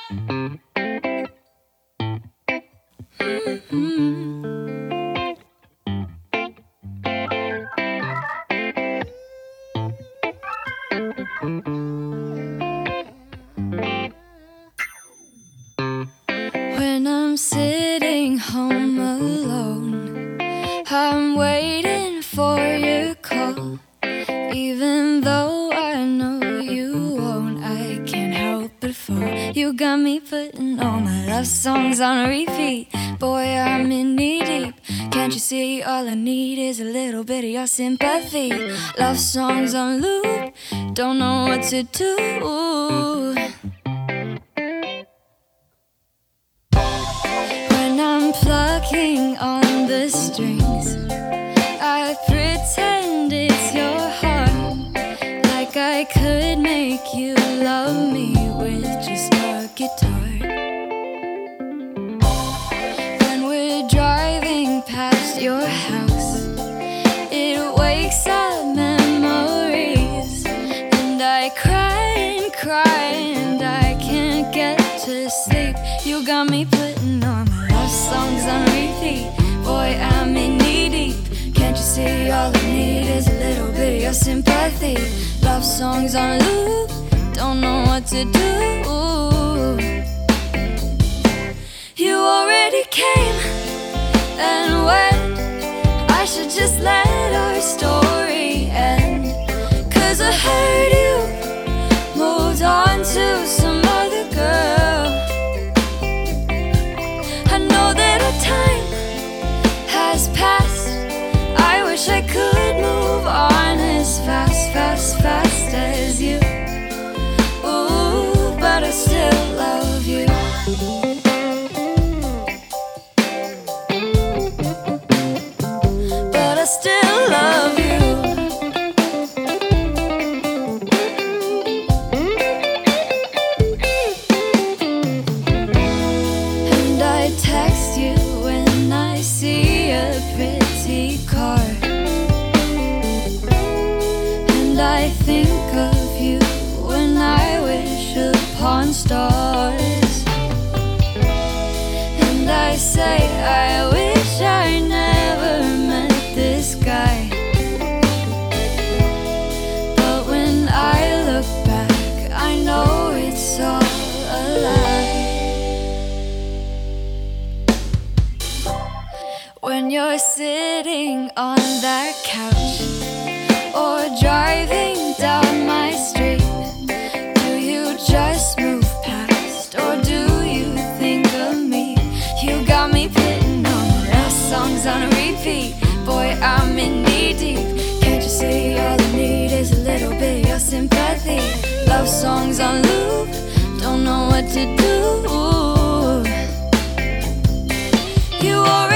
When I'm sitting home alone, I'm waiting for your call. Even though I know you won't, I can't help but fall. You got me putting all my love songs on repeat. Boy, I'm in knee deep. Can't you see all I need is a little bit of your sympathy? Love songs on loop, don't know what to do. When I'm plucking on the strings, I pretend it's your heart, like I could make you love me with just a guitar. When we're driving past your house, it wakes up memories, and I cry and cry and I can't get to sleep. You got me putting all my love songs on repeat. Boy, I'm in knee deep. Can't you see all I need is a little bit of your sympathy? Love songs on loop, don't know what to do. You already came and went. I should just let our story end. 'Cause I heard you moved on to some other girl. I know that our time has passed. I wish I could move on as fast, fast, fast as you. Ooh, but I still love you. But I still love you. And I text you when I see a pretty car, and I think of you when I wish upon stars. And I say I wish I never met this guy. But when I look back, I know it's all a lie. When you're sitting on that couch or driving down my street, do you just move past or do you think of me? You got me putting on my love songs on repeat. Boy, I'm in knee deep. Can't you see all I need is a little bit of your sympathy? Love songs on loop, don't know what to do. You are